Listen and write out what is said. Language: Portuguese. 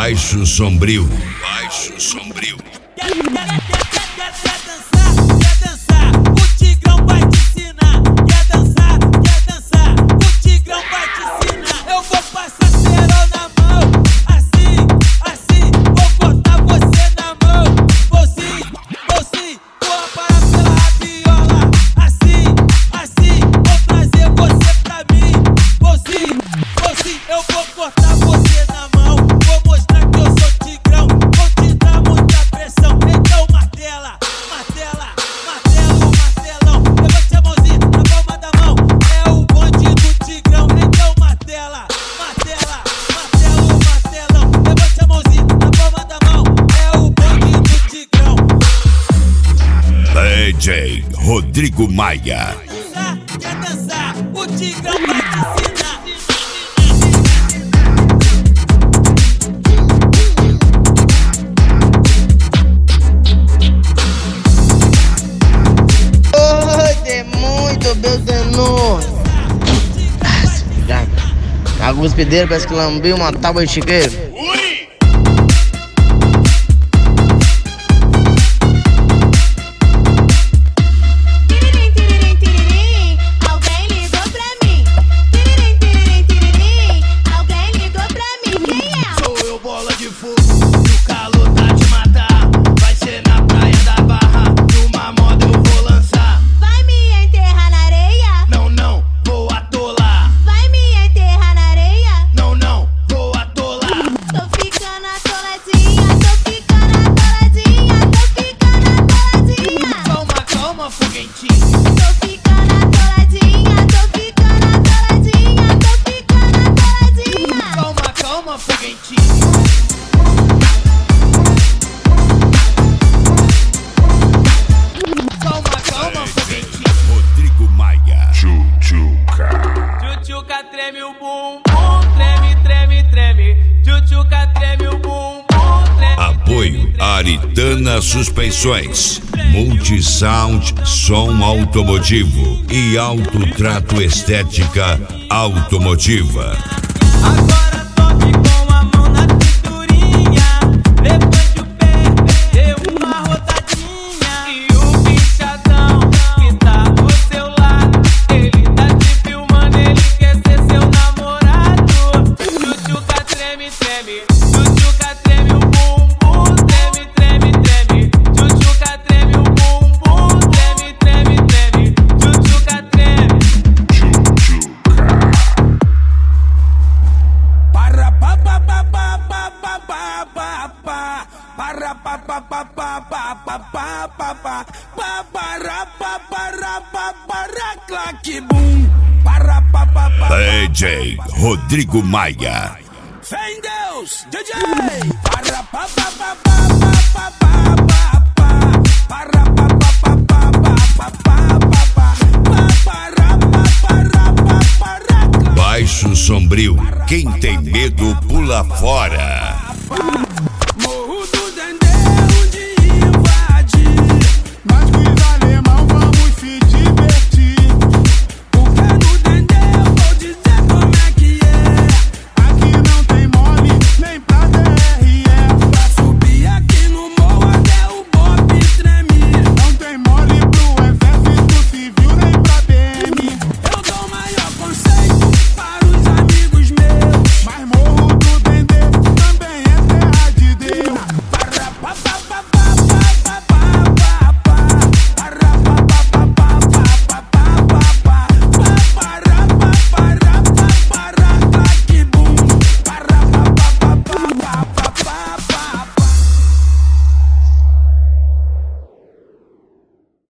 Baixo Sombrio. Baixo Sombrio. Quer dançar, o Tigrão vai te ensinar. Quer dançar, o Tigrão vai te ensinar. Eu vou passar cerol na mão, assim, vou cortar você na mão. Vou sim, vou parar pela rabiola. Assim, vou trazer você pra mim. Vou sim, eu vou cortar você na mão. Vou mostrar que eu sou Tigrão, vou te dar muita pressão. Então martela, martelão. Levante a mãozinha na palma da mão. É o bonde do Tigrão. Então martela, martelão. Levante a mãozinha na palma da mão. É o bonde do Tigrão. DJ Rodrigo Maia. Quer dançar, o Tigrão vai te ensinar. Muito Beltenor. A cuspideira parece que lambiu uma tábua de chiqueiro. Alguém ligou pra mim. Quem é? Sou eu, bola de fogo, e o calor tá te matar. Vai ser na praia da Barra, numa moda eu vou lançar. Vai me enterrar na areia? Não, vou atolar. Vai me enterrar na areia? Não, vou atolar. Tô ficando atoladinha. Calma, foguentinho. Tô ficando atoladinha. Calma, foguentinho. Calma, foguentinho. Rodrigo Maia. Tchutchuca treme o bumbum, treme. Tchutchuca treme o bumbum, treme. Apoio Aritana Suspensões, Multisound Som Automotivo e Autotrato Estética Automotiva. Agora sobe com a mão na cinturinha, levante o pé, dê uma rodadinha. E o bichadão que tá do seu lado, ele tá te filmando, ele quer ser seu namorado. Tchutchuca treme, tchutchuca treme o bumbum, treme. Tchutchuca treme o bumbum, treme. Tchutchuca treme. Para pa pa pa pa pa pa pa pa pa. Para pa pa pa pa pa pa pa pa pa. Para pa para pa para claque bum. Para pa pa pa. DJ Rodrigo Maia. Fé em Deus, DJ. Para pa pa pa pa pa pa pa pa. Para pa pa pa pa pa pa pa pa. Para pa para pa para. Baixo Sombrio. Quem tem medo pula fora.